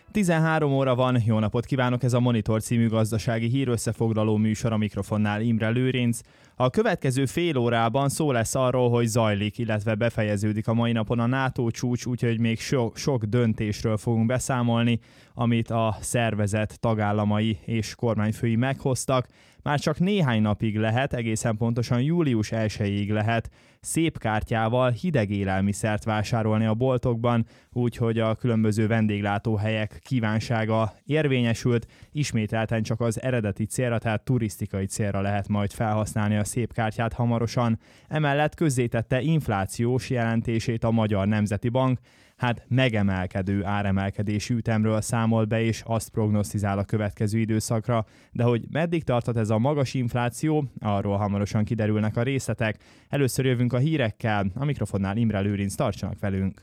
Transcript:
13 óra van, jó napot kívánok, ez a Monitor című gazdasági hírösszefoglaló műsor, a mikrofonnál Imre Lőrinc. A következő fél órában szó lesz arról, hogy zajlik, illetve befejeződik a mai napon a NATO csúcs, úgyhogy még sok döntésről fogunk beszámolni, amit a szervezet tagállamai és kormányfői meghoztak. Már csak néhány napig lehet, egészen pontosan július 1-ig lehet szép kártyával hideg élelmiszert vásárolni a boltokban, úgyhogy a különböző vendéglátóhelyek kívánsága érvényesült, ismételten csak az eredeti célra, tehát turisztikai célra lehet majd felhasználni a szép kártyát hamarosan. Emellett közzétette inflációs jelentését a Magyar Nemzeti Bank, megemelkedő áremelkedési ütemről számol be, és azt prognosztizál a következő időszakra. De hogy meddig tarthat ez a magas infláció, arról hamarosan kiderülnek a részletek. Először jövünk a hírekkel, a mikrofonnál Imre Lőrinc, tartsanak velünk!